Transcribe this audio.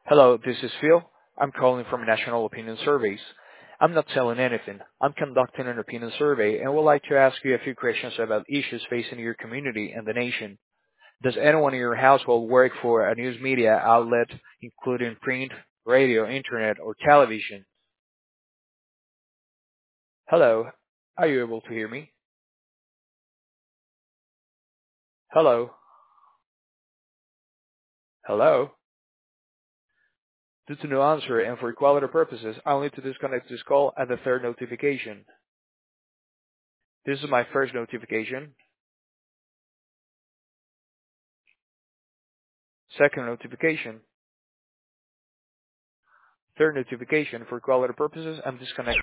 Hello, this is Phil. I'm calling from National Opinion Surveys. I'm not selling anything. I'm conducting an opinion survey and would like to ask you a few questions about issues facing your community and the nation. Does anyone in your household work for a news media outlet, including print, radio, internet, or television? Hello, are you able to hear me? Hello? Hello? Due to no answer and for quality purposes, I'll need to disconnect this call at the third notification. This is my first notification. Second notification. Third notification for quality purposes, I'm disconnecting.